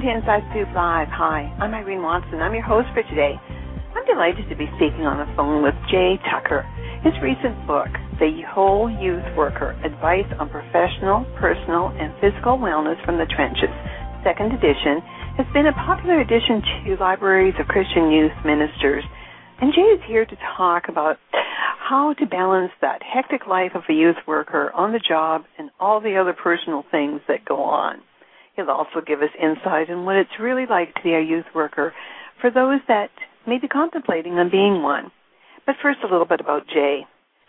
to Inside Scoop Live. Hi, I'm Irene Watson. I'm your host for today. I'm delighted to be speaking on the phone with Jay Tucker. His recent book, The Whole Youth Worker, Advice on Professional, Personal, and Physical Wellness from the Trenches, second edition, has been a popular addition to libraries of Christian youth ministers. And Jay is here to talk about how to balance that hectic life of a youth worker on the job and all the other personal things that go on. He'll also give us insight on what it's really like to be a youth worker for those that may be contemplating on being one. But first, a little bit about Jay.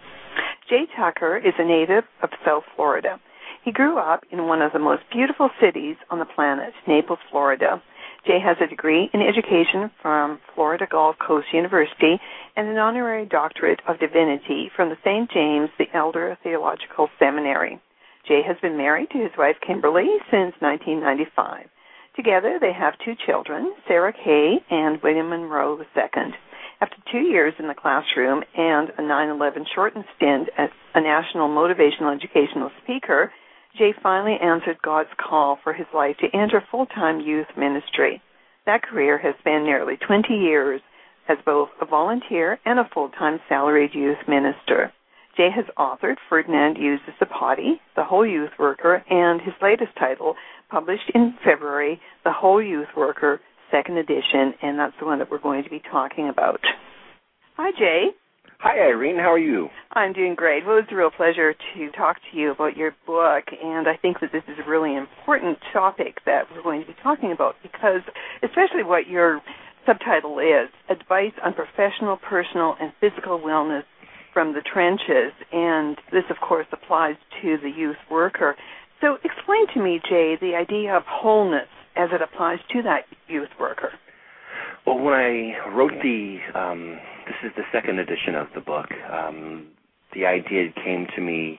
Jay Tucker is a native of South Florida. He grew up in one of the most beautiful cities on the planet, Naples, Florida. Jay has a degree in education from Florida Gulf Coast University and an honorary doctorate of divinity from the St. James the Elder Theological Seminary. Jay has been married to his wife, Kimberly, since 1995. Together, they have two children, Sarah Kay and William Monroe II. After 2 years in the classroom and a 9/11 shortened stint as a national motivational educational speaker, Jay finally answered God's call for his life to enter full-time youth ministry. That career has spanned nearly 20 years as both a volunteer and a full-time salaried youth minister. Jay has authored Ferdinand Uses the Potty, The Whole Youth Worker, and his latest title, published in February, The Whole Youth Worker, second edition, and that's the one that we're going to be talking about. Hi, Jay. Hi, Irene. How are you? I'm doing great. Well, it's a real pleasure to talk to you about your book, and I think that this is a really important topic that we're going to be talking about because especially what your subtitle is, Advice on Professional, Personal, and Physical Wellness from the Trenches, and this, of course, applies to the youth worker. So explain to me, Jay, the idea of wholeness as it applies to that youth worker. Well, when I wrote this is the second edition of the book, the idea came to me,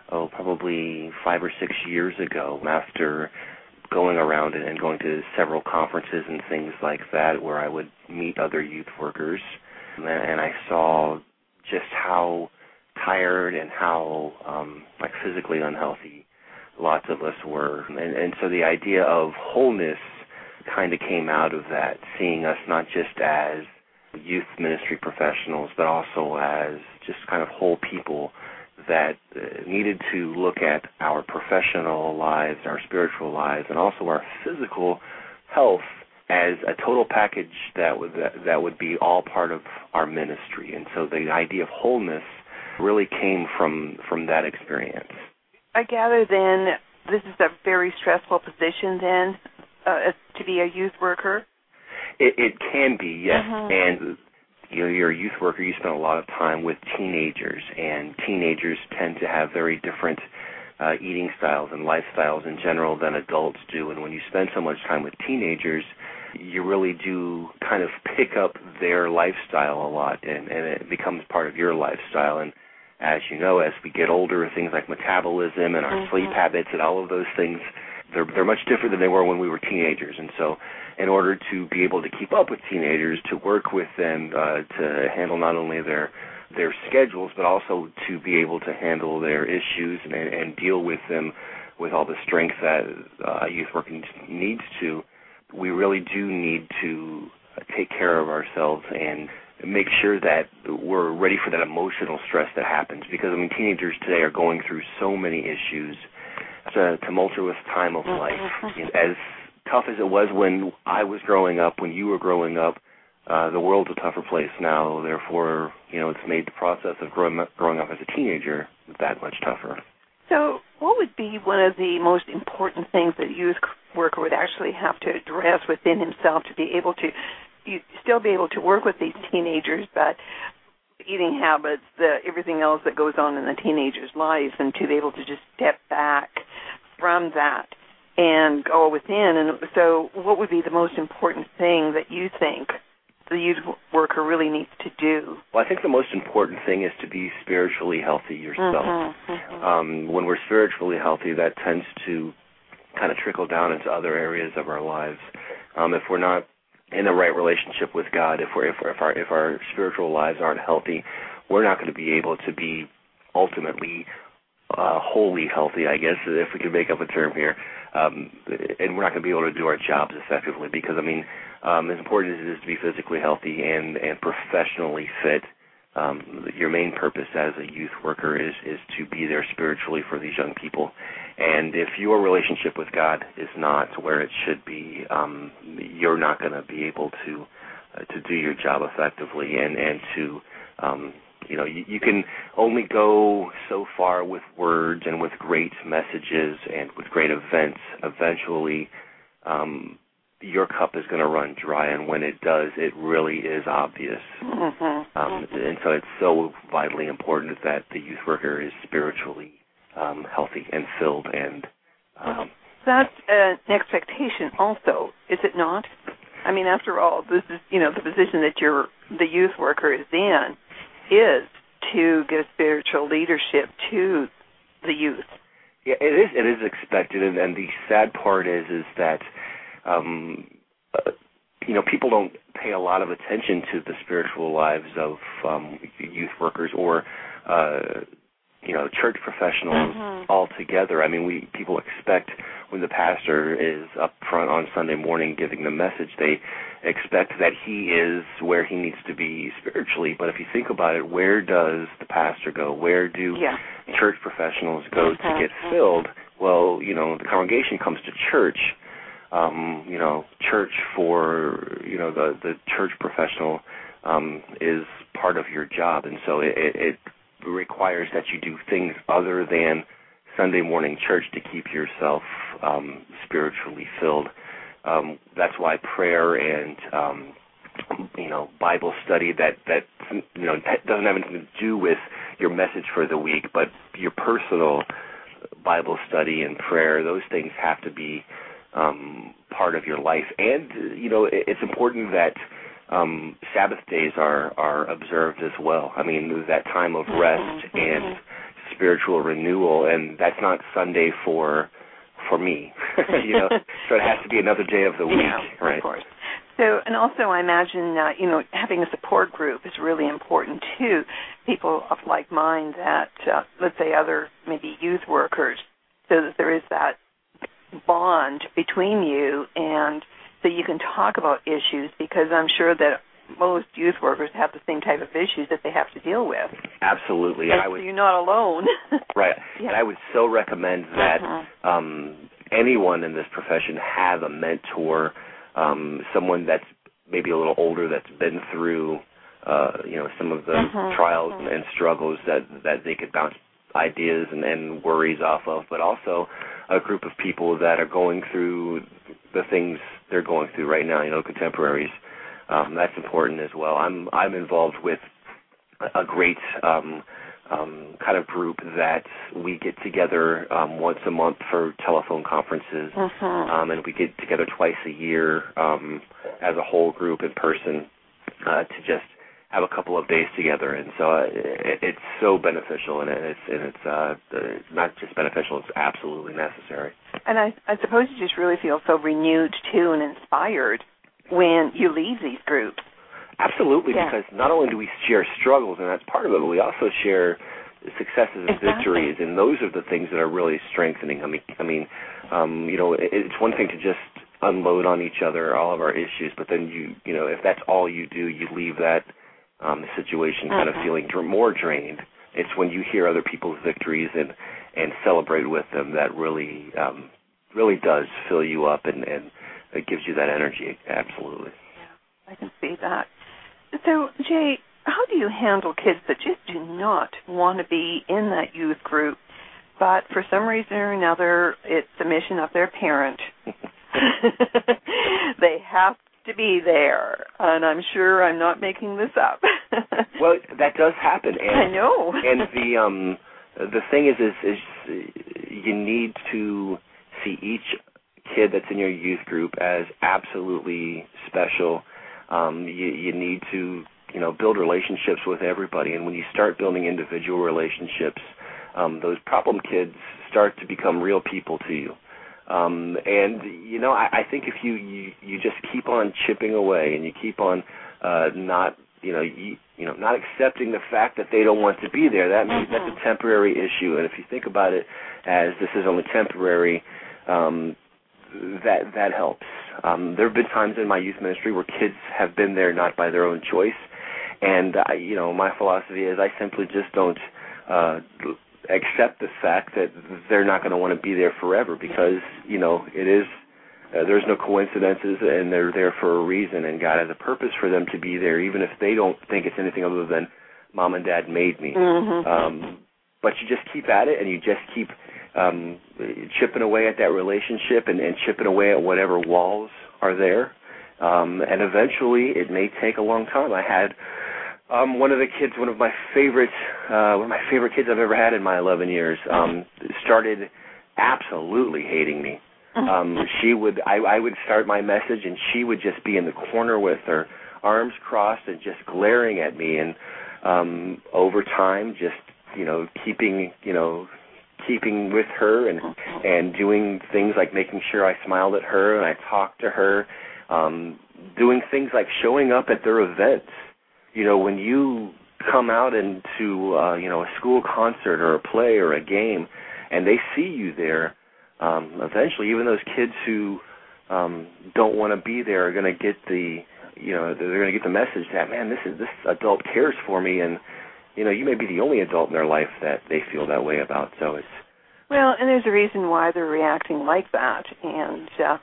probably 5 or 6 years ago after going around and going to several conferences and things like that where I would meet other youth workers, and I saw just how tired and how physically unhealthy lots of us were. And so the idea of wholeness kind of came out of that, seeing us not just as youth ministry professionals, but also as just kind of whole people that needed to look at our professional lives, our spiritual lives, and also our physical health as a total package that would be all part of our ministry. And so the idea of wholeness really came from that experience. I gather then this is a very stressful position then to be a youth worker? It can be, yes. Uh-huh. And you're a youth worker, you spend a lot of time with teenagers, and teenagers tend to have very different eating styles and lifestyles in general than adults do. And when you spend so much time with teenagers, you really do kind of pick up their lifestyle a lot, and it becomes part of your lifestyle. And as you know, as we get older, things like metabolism and our sleep habits and all of those things, they're much different than they were when we were teenagers. And so in order to be able to keep up with teenagers, to work with them, to handle not only their schedules, but also to be able to handle their issues and deal with them with all the strength that a youth worker needs to, we really do need to take care of ourselves and make sure that we're ready for that emotional stress that happens. Because, teenagers today are going through so many issues. It's a tumultuous time of life. As tough as it was when I was growing up, when you were growing up, the world's a tougher place now. Therefore, it's made the process of growing up as a teenager that much tougher. So what would be one of the most important things that a youth worker would actually have to address within himself to be able to still be able to work with these teenagers, but eating habits, everything else that goes on in the teenager's life, and to be able to just step back from that and go within? And so what would be the most important thing that you think the youth worker really needs to do? Well, I think the most important thing is to be spiritually healthy yourself. When we're spiritually healthy, that tends to kind of trickle down into other areas of our lives. If we're not in the right relationship with God, if our spiritual lives aren't healthy, we're not going to be able to be ultimately wholly healthy, I guess, if we can make up a term here. and we're not going to be able to do our jobs effectively because, I mean, as important as it is to be physically healthy and professionally fit, your main purpose as a youth worker is to be there spiritually for these young people. And if your relationship with God is not where it should be, you're not going to be able to do your job effectively and to you can only go so far with words and with great messages and with great events. Eventually, your cup is going to run dry, and when it does, it really is obvious. And so it's so vitally important that the youth worker is spiritually healthy and filled. And that's an expectation also, is it not? I mean, after all, this is, the position that the youth worker is in is to give spiritual leadership to the youth. Yeah, it is expected, and the sad part is that people don't pay a lot of attention to the spiritual lives of youth workers or church professionals altogether. I mean, people expect when the pastor is up front on Sunday morning giving the message, they expect that he is where he needs to be spiritually. But if you think about it, where does the pastor go? Where do church professionals go to get filled? Well, the congregation comes to church. Church for, the church professional is part of your job. And so it requires that you do things other than Sunday morning church to keep yourself spiritually filled. That's why prayer and Bible study that doesn't have anything to do with your message for the week, but your personal Bible study and prayer, those things have to be part of your life. And it's important that Sabbath days are observed as well. I mean, that time of rest and spiritual renewal, and that's not Sunday for me. So it has to be another day of the week, right? Of course. So, and also I imagine, having a support group is really important too. People of like mind that, let's say other maybe youth workers, so that there is that bond between you and so you can talk about issues, because I'm sure that most youth workers have the same type of issues that they have to deal with. Absolutely. And so you're not alone. Right. And I would so recommend that anyone in this profession have a mentor, someone that's maybe a little older that's been through, some of the trials and struggles that they could bounce ideas and worries off of, but also a group of people that are going through the things they're going through right now, contemporaries. That's important as well. I'm involved with a great kind of group that we get together once a month for telephone conferences, and we get together twice a year as a whole group in person to just have a couple of days together. And so it's so beneficial, and it's not just beneficial, it's absolutely necessary. And I suppose you just really feel so renewed, too, and inspired when you leave these groups. Absolutely, because not only do we share struggles, and that's part of it, but we also share successes and victories, and those are the things that are really strengthening. I mean, it's one thing to just unload on each other all of our issues, but then if that's all you do, you leave that situation kind of feeling more drained. It's when you hear other people's victories and celebrate with them that really does fill you up, and it gives you that energy. Absolutely. Yeah, I can see that. So, Jay, how do you handle kids that just do not want to be in that youth group, but for some reason or another, it's the mission of their parent? They have to be there, and I'm sure I'm not making this up. Well, that does happen. And, I know. And the thing is you need to see each kid that's in your youth group as absolutely special. You need to, build relationships with everybody. And when you start building individual relationships, those problem kids start to become real people to you. I think if you just keep on chipping away and you keep on not accepting the fact that they don't want to be there, that means that's a temporary issue. And if you think about it as this is only temporary, that helps. There have been times in my youth ministry where kids have been there not by their own choice, and my philosophy is I simply just don't accept the fact that they're not going to want to be there forever, because it is there's no coincidences, and they're there for a reason, and God has a purpose for them to be there, even if they don't think it's anything other than Mom and Dad made me. But you just keep at it, and you just keep chipping away at that relationship and chipping away at whatever walls are there. And eventually, it may take a long time. I had one of my favorite kids I've ever had in my 11 years, started absolutely hating me. I would start my message, and she would just be in the corner with her arms crossed and just glaring at me. And over time, just keeping with her and doing things like making sure I smiled at her and I talked to her, doing things like showing up at their events. When you come out into a school concert or a play or a game, and they see you there, eventually, even those kids who don't want to be there are going to get they're going to get the message that, man, this adult cares for me, and you may be the only adult in their life that they feel that way about. So it's and there's a reason why they're reacting like that, and if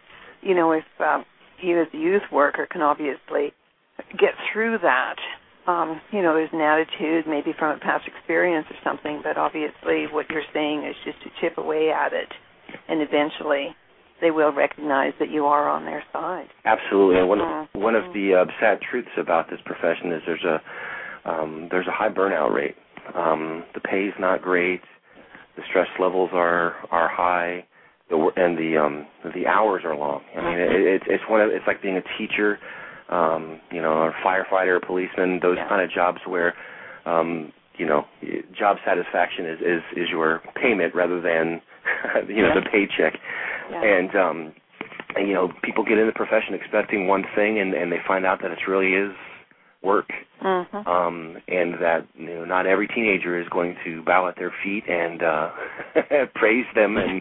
you as a youth worker can obviously get through that. There's an attitude maybe from a past experience or something, but obviously what you're saying is just to chip away at it, and eventually they will recognize that you are on their side. Absolutely. And one of the sad truths about this profession is there's a high burnout rate. The pay's not great. The stress levels are high, and the hours are long. I mean, it's like being a teacher, or firefighter, policeman. Those kind of jobs where job satisfaction is your payment rather than the paycheck. And people get in the profession expecting one thing, and they find out that it really is work, and that not every teenager is going to bow at their feet and praise them, and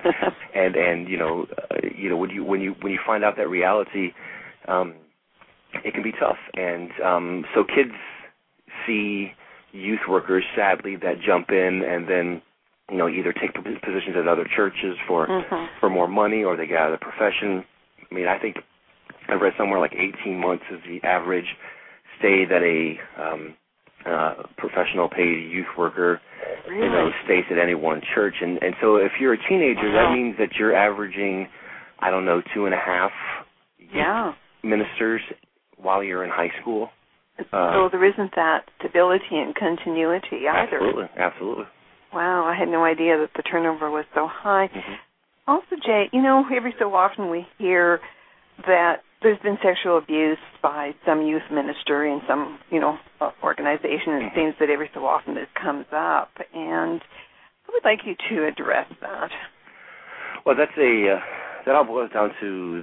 when you find out that reality, it can be tough. And so kids see youth workers, sadly, that jump in and then either take positions at other churches for more money, or they get out of the profession. I mean, I think I read somewhere like 18 months is the average stay that a professional paid youth worker stays at any one church. And so if you're a teenager, that means that you're averaging, 2.5 youth ministers while you're in high school. So there isn't that stability and continuity either. Absolutely. Wow, I had no idea that the turnover was so high. Also, Jay, every so often we hear that there's been sexual abuse by some youth minister in some, organization, and it seems that every so often this comes up. And I would like you to address that. Well, that all boils down to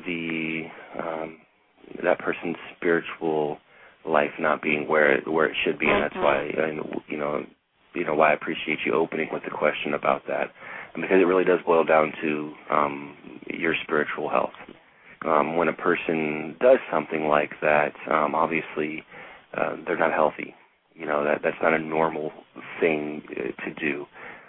that person's spiritual life not being where it should be, and that's why why I appreciate you opening with the question about that, because it really does boil down to your spiritual health. When a person does something like that, obviously they're not healthy. That's not a normal thing to do.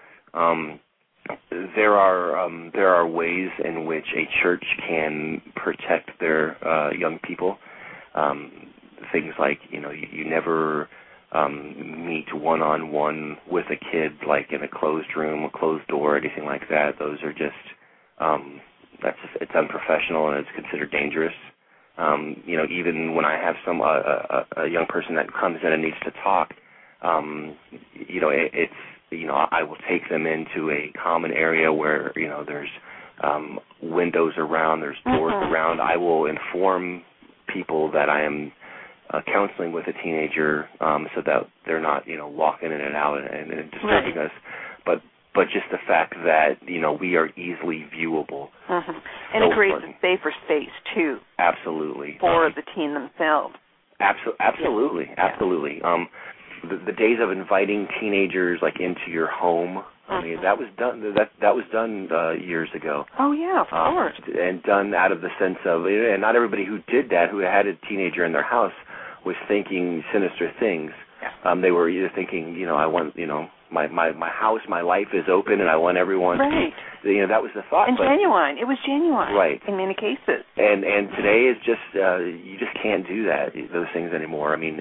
There are ways in which a church can protect their young people. Things like you never meet one-on-one with a kid, like in a closed room, a closed door, anything like that. Those are just it's unprofessional, and it's considered dangerous. Even when I have a young person that comes in and needs to talk, it's I will take them into a common area where there's windows around, there's doors around. I will inform people that I am counseling with a teenager, so that they're not walking in and out and disturbing us. But just the fact that we are easily viewable, and it creates a safer space too. Absolutely. For the teen themselves. Absolutely. the days of inviting teenagers like into your home. I mean, that was done. That was done years ago. Oh yeah, of course. And done out of the sense of, and not everybody who did that, who had a teenager in their house, was thinking sinister things. Yeah. They were either thinking, I want, my house, my life is open, and I want everyone. Right. That was the thought. And genuine. It was genuine. Right. In many cases. And today is just you just can't do those things anymore. I mean.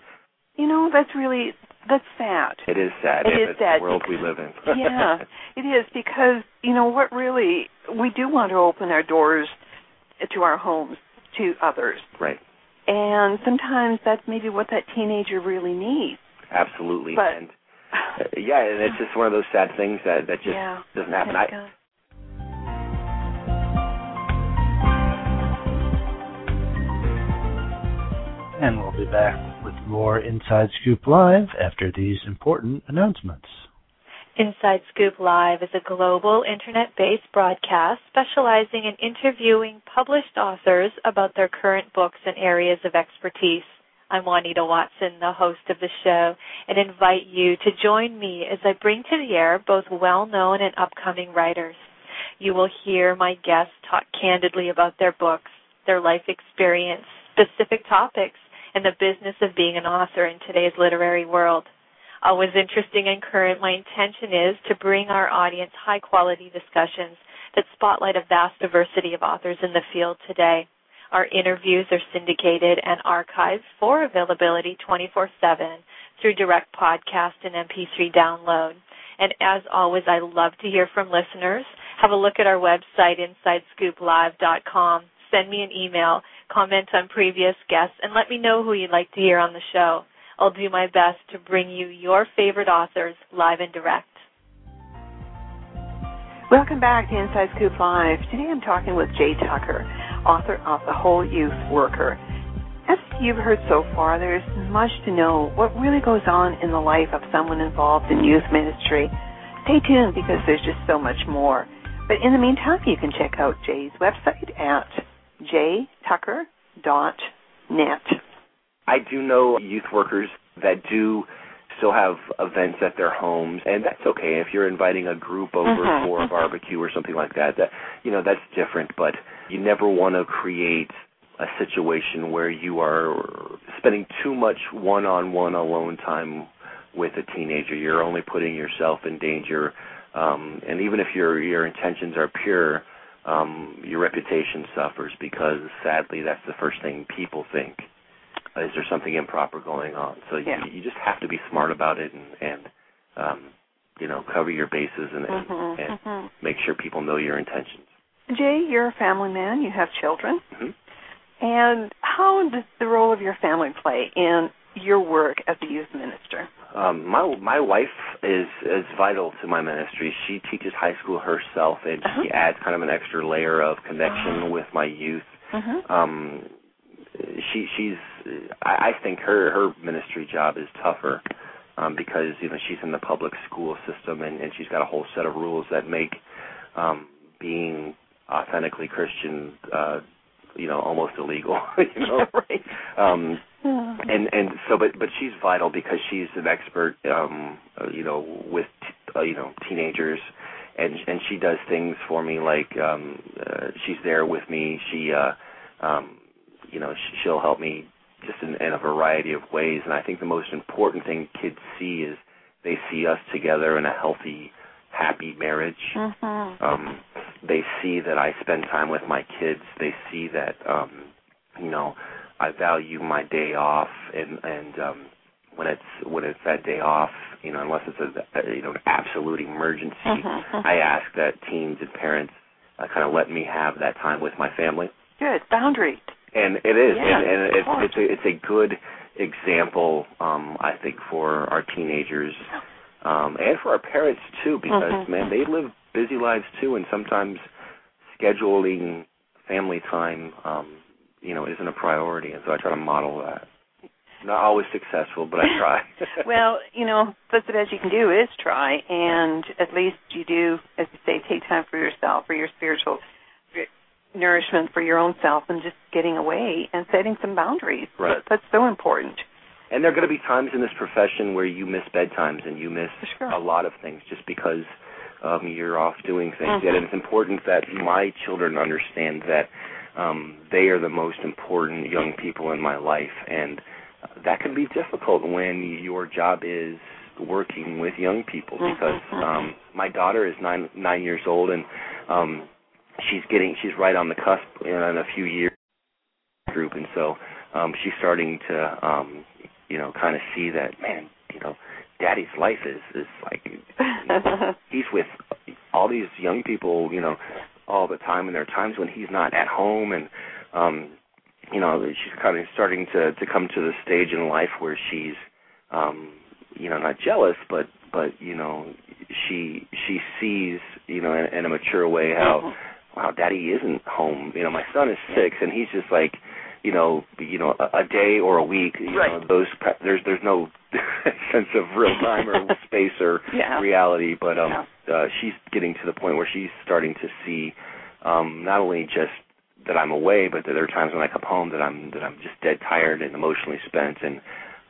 That's sad. It is sad. It is sad. The world we live in. Yeah, it is, because, what really, we do want to open our doors to our homes to others. Right. And sometimes that's maybe what that teenager really needs. Absolutely. But, and it's just one of those sad things that just doesn't happen. And we'll be back with more Inside Scoop Live after these important announcements. Inside Scoop Live is a global internet-based broadcast specializing in interviewing published authors about their current books and areas of expertise. I'm Juanita Watson, the host of the show, and invite you to join me as I bring to the air both well-known and upcoming writers. You will hear my guests talk candidly about their books, their life experience, specific topics, and the business of being an author in today's literary world. Always interesting and current, my intention is to bring our audience high-quality discussions that spotlight a vast diversity of authors in the field today. Our interviews are syndicated and archived for availability 24/7 through direct podcast and MP3 download. And as always, I love to hear from listeners. Have a look at our website, InsideScoopLive.com. Send me an email, comment on previous guests, and let me know who you'd like to hear on the show. I'll do my best to bring you your favorite authors live and direct. Welcome back to Inside Scoop Live. Today I'm talking with Jay Tucker, author of The Whole Youth Worker. As you've heard so far, there's much to know what really goes on in the life of someone involved in youth ministry. Stay tuned, because there's just so much more. But in the meantime, you can check out Jay's website at jtucker.net. I do know youth workers that do still have events at their homes, and that's okay if you're inviting a group over for a barbecue or something like that. That's different, but you never want to create a situation where you are spending too much one-on-one alone time with a teenager. You're only putting yourself in danger, and even if your intentions are pure, your reputation suffers, because sadly that's the first thing people think. Is there something improper going on? So you just have to be smart about it and cover your bases and make sure people know your intentions. Jay, you're a family man. You have children. Mm-hmm. And how does the role of your family play in your work as a youth minister? My wife is vital to my ministry. She teaches high school herself, and she adds kind of an extra layer of connection with my youth. I think her ministry job is tougher because she's in the public school system, and she's got a whole set of rules that make being authentically Christian almost illegal. Right. But she's vital because she's an expert with teenagers, and she does things for me like she's there with me. She'll help me just in a variety of ways. And I think the most important thing kids see is they see us together in a healthy, happy marriage. They see that I spend time with my kids. They see that, I value my day off, and when it's that day off, unless it's an absolute emergency, I ask that teens and parents kind of let me have that time with my family. Good. Boundaries. And it is, yeah, and it's a good example, I think, for our teenagers and for our parents too, because man, they live busy lives too, and sometimes scheduling family time, isn't a priority, and so I try to model that. Not always successful, but I try. Well, that's the best you can do is try, and at least you do, as you say, take time for yourself, for your spiritual nourishment, for your own self, and just getting away and setting some boundaries. Right. That's so important. And there are going to be times in this profession where you miss bedtimes and you miss a lot of things just because you're off doing things. And it's important that my children understand that they are the most important young people in my life, and that can be difficult when your job is working with young people, because my daughter is nine years old, and she's right on the cusp in a few years group, and so she's starting to kind of see that, man, Daddy's life is like he's with all these young people, all the time, and there are times when he's not at home, and she's kind of starting to come to the stage in life where she's not jealous, but she sees in a mature way how wow, Daddy isn't home. My son is 6, and he's just like a day or a week. There's no sense of real time or space or reality, but she's getting to the point where she's starting to see not only just that I'm away, but that there are times when I come home that I'm just dead tired and emotionally spent, and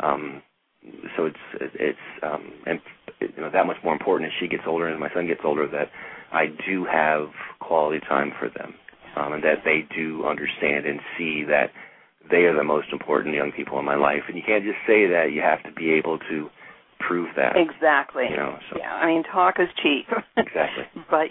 so it's that much more important as she gets older and as my son gets older, that I do have quality time for them, and that they do understand and see that they are the most important young people in my life. And you can't just say that. You have to be able to prove that. Exactly. Yeah, talk is cheap. Exactly. But,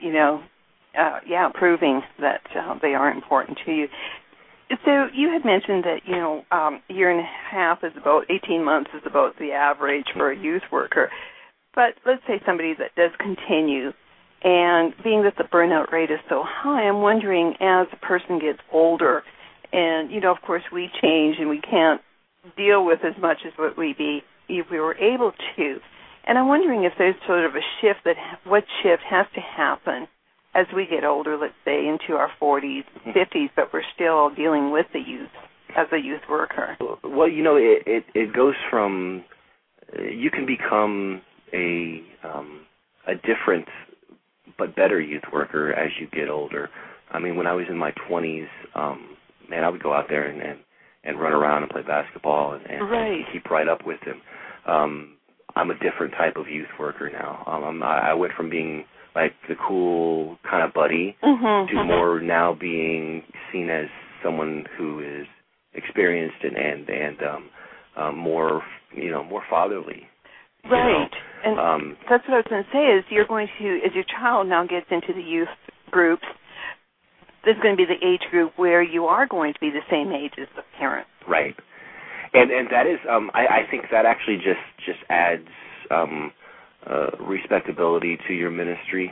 proving that they are important to you. So you had mentioned that, a year and a half is about 18 months is about the average for a youth worker. But let's say somebody that does continue, and being that the burnout rate is so high, I'm wondering, as a person gets older, and, of course, we change and we can't deal with as much as what we were able to. And I'm wondering if there's sort of a shift, what shift has to happen as we get older, let's say into our 40s, 50s, but we're still dealing with the youth as a youth worker. Well, it goes from, you can become a different but better youth worker as you get older. When I was in my 20s, I would go out there and run around and play basketball and keep right up with them. I'm a different type of youth worker now. I went from being like the cool kind of buddy to more now being seen as someone who is experienced and more fatherly. Right. And that's what I was going to say is you're going to, as your child now gets into the youth groups, this is going to be the age group where you are going to be the same age as the parents. Right. And that is, I think that actually just adds respectability to your ministry,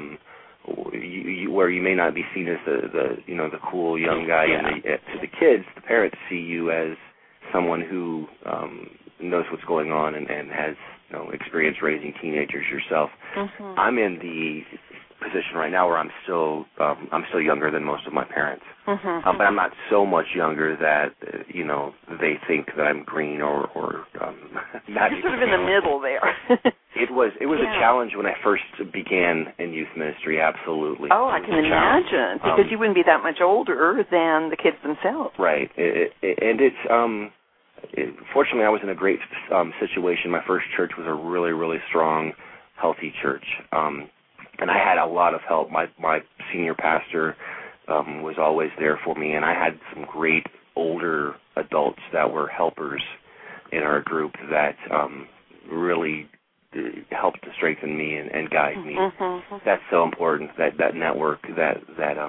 where you may not be seen as the cool young guy, and to the kids, the parents see you as someone who knows what's going on and has experience raising teenagers yourself. I'm in the position right now where I'm still younger than most of my parents, but I'm not so much younger that they think that I'm green or not. You're sort of in the middle there. It was a challenge when I first began in youth ministry. Absolutely. Oh, I can imagine, because you wouldn't be that much older than the kids themselves. Right, and it's. Fortunately, I was in a great situation. My first church was a really, really strong, healthy church, and I had a lot of help. My senior pastor was always there for me, and I had some great older adults that were helpers in our group that really helped to strengthen me and guide me. That's so important. That network, that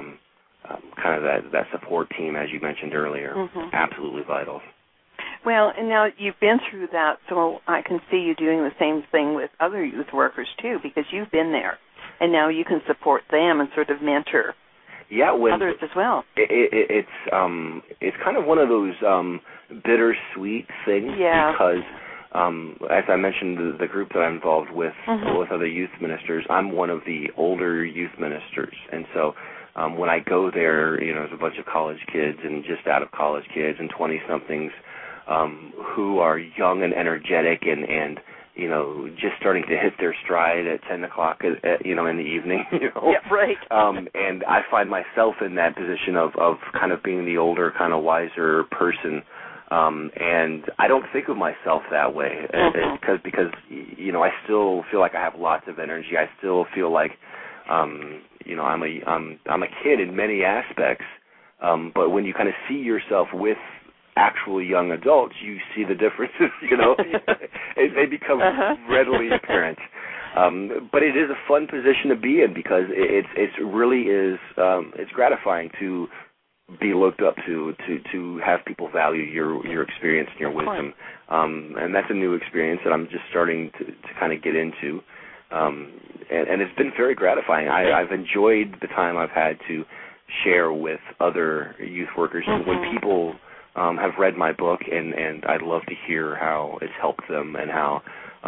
kind of that support team, as you mentioned earlier, absolutely vital. Well, and now you've been through that, so I can see you doing the same thing with other youth workers, too, because you've been there, and now you can support them and sort of mentor others as well. It's kind of one of those bittersweet things, because, as I mentioned, the group that I'm involved with other youth ministers, I'm one of the older youth ministers, and so when I go there, there's a bunch of college kids and just out of college kids and 20-somethings, who are young and energetic and just starting to hit their stride at 10 o'clock, in the evening, Yeah, right. And I find myself in that position of kind of being the older, kind of wiser person, And I don't think of myself that way because I still feel like I have lots of energy. I still feel like I'm a kid in many aspects. But when you kind of see yourself with actual young adults, you see the differences. They become readily apparent. But it is a fun position to be in because it really is. It's gratifying to be looked up to have people value your experience and your wisdom. And that's a new experience that I'm just starting to kind of get into. And it's been very gratifying. I've enjoyed the time I've had to share with other youth workers. And when people have read my book, and I'd love to hear how it's helped them and how,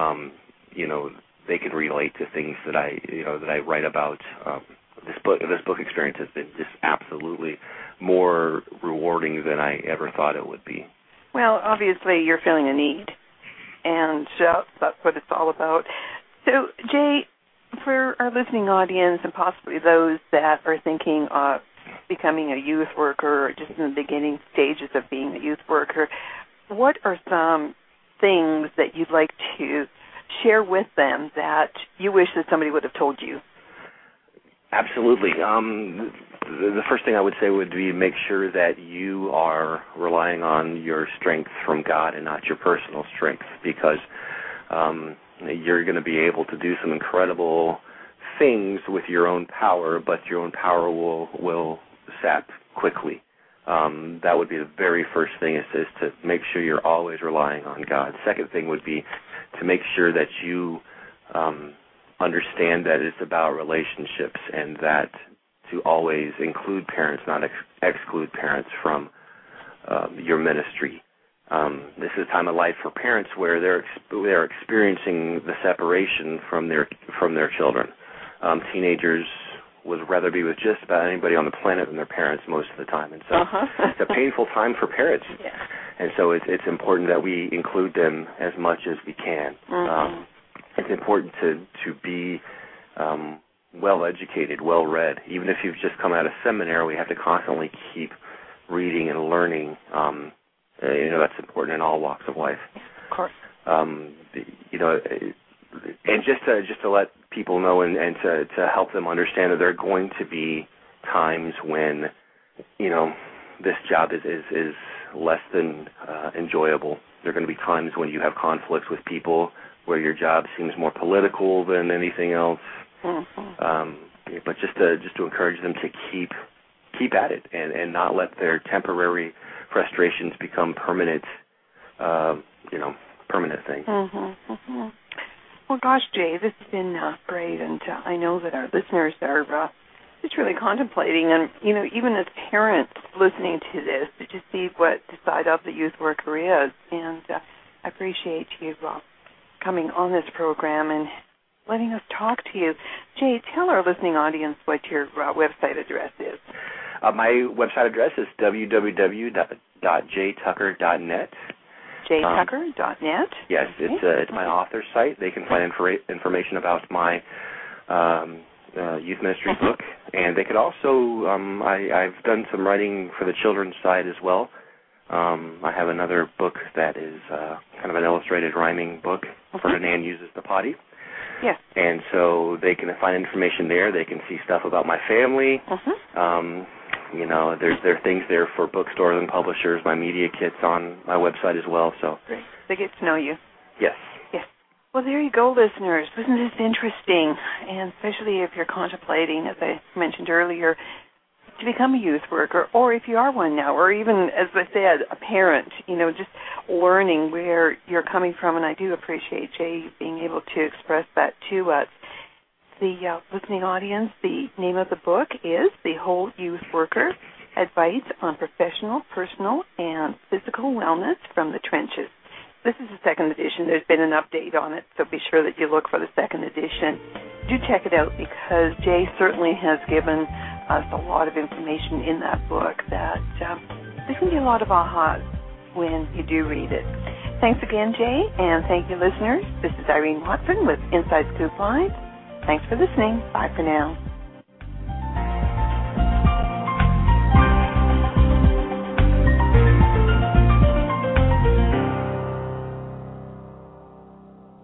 they can relate to things that I write about. This book experience has been just absolutely more rewarding than I ever thought it would be. Well, obviously you're feeling a need, and that's what it's all about. So, Jay, for our listening audience and possibly those that are thinking of becoming a youth worker or just in the beginning stages of being a youth worker, what are some things that you'd like to share with them that you wish that somebody would have told you? Absolutely. The first thing I would say would be make sure that you are relying on your strength from God and not your personal strength, because you're going to be able to do some incredible things with your own power, but your own power will sap quickly. That would be the very first thing is to make sure you're always relying on God. Second thing would be to make sure that you understand that it's about relationships and that to always include parents, not exclude parents from your ministry. This is a time of life for parents where they're experiencing the separation from their children. Teenagers would rather be with just about anybody on the planet than their parents most of the time, and so it's a painful time for parents. Yeah. And so it's important that we include them as much as we can. It's important to be well-educated, well-read. Even if you've just come out of seminary, we have to constantly keep reading and learning. That's important in all walks of life. Of course. And just to let people know and to help them understand that there are going to be times when, this job is less than enjoyable. There are going to be times when you have conflicts with people where your job seems more political than anything else. But just to encourage them to keep at it and not let their temporary frustrations become permanent things. Well, gosh, Jay, this has been great, and I know that our listeners are just really contemplating, and even as parents listening to this, to just see what the side of the youth worker is. And I appreciate you coming on this program and letting us talk to you. Jay, tell our listening audience what your website address is. My website address is www.jtucker.net. jtucker.net? Yes, it's my author site. They can find information about my youth ministry book, and they could also, I've done some writing for the children's side as well. I have another book that is kind of an illustrated rhyming book. Ferdinand Uses the Potty. Yes. And so they can find information there. They can see stuff about my family. There are things there for bookstores and publishers. My media kit's on my website as well. So great. They get to know you. Yes. Yes. Well, there you go, listeners. Isn't this interesting? And especially if you're contemplating, as I mentioned earlier, to become a youth worker, or if you are one now, or even, as I said, a parent, just learning where you're coming from. And I do appreciate, Jay, being able to express that to us. The listening audience, the name of the book is The Whole Youth Worker, Advice on Professional, Personal, and Physical Wellness from the Trenches. This is the second edition. There's been an update on it, so be sure that you look for the second edition. Do check it out, because Jay certainly has given us a lot of information in that book that there's going to be a lot of ahas when you do read it. Thanks again, Jay, and thank you, listeners. This is Irene Watson with Inside Scoop Live. Thanks for listening. Bye for now.